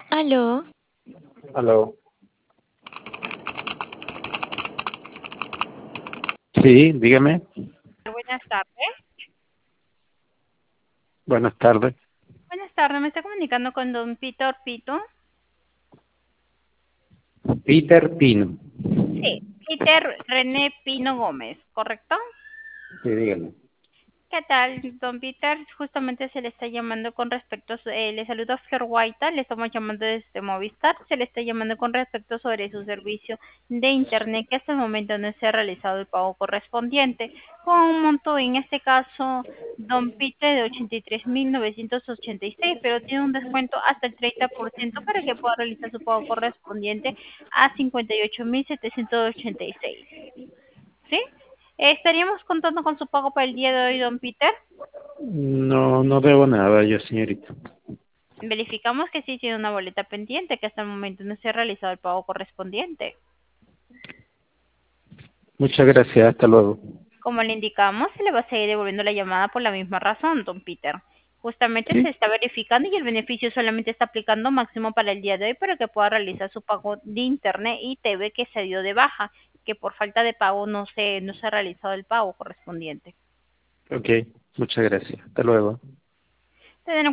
Aló, Aló. Sí, dígame. Buenas tardes. Buenas tardes. Buenas tardes, me está comunicando con don Peter Pito. Peter Pino. Sí, Peter René Pino Gómez, ¿correcto? Sí, dígame. ¿Qué tal, don Peter? Justamente se le está llamando con respecto, le saludo a Flor Guaita, le estamos llamando desde Movistar, se le está llamando con respecto sobre su servicio de internet que hasta el momento no se ha realizado el pago correspondiente, con un monto en este caso, don Peter, de 83.986, pero tiene un descuento hasta el 30% para que pueda realizar su pago correspondiente a 58.786. ¿Sí? ¿Estaríamos contando con su pago para el día de hoy, don Peter? No, no debo nada yo, señorita. Verificamos que sí tiene una boleta pendiente, que hasta el momento no se ha realizado el pago correspondiente. Muchas gracias. Hasta luego. Como le indicamos, se le va a seguir devolviendo la llamada por la misma razón, don Peter. Justamente se Sí. está verificando y el beneficio solamente está aplicando máximo para el día de hoy para que pueda realizar su pago de internet y TV que se dio de baja, que por falta de pago no se ha realizado el pago correspondiente. Ok. Muchas gracias. Hasta luego. Tener en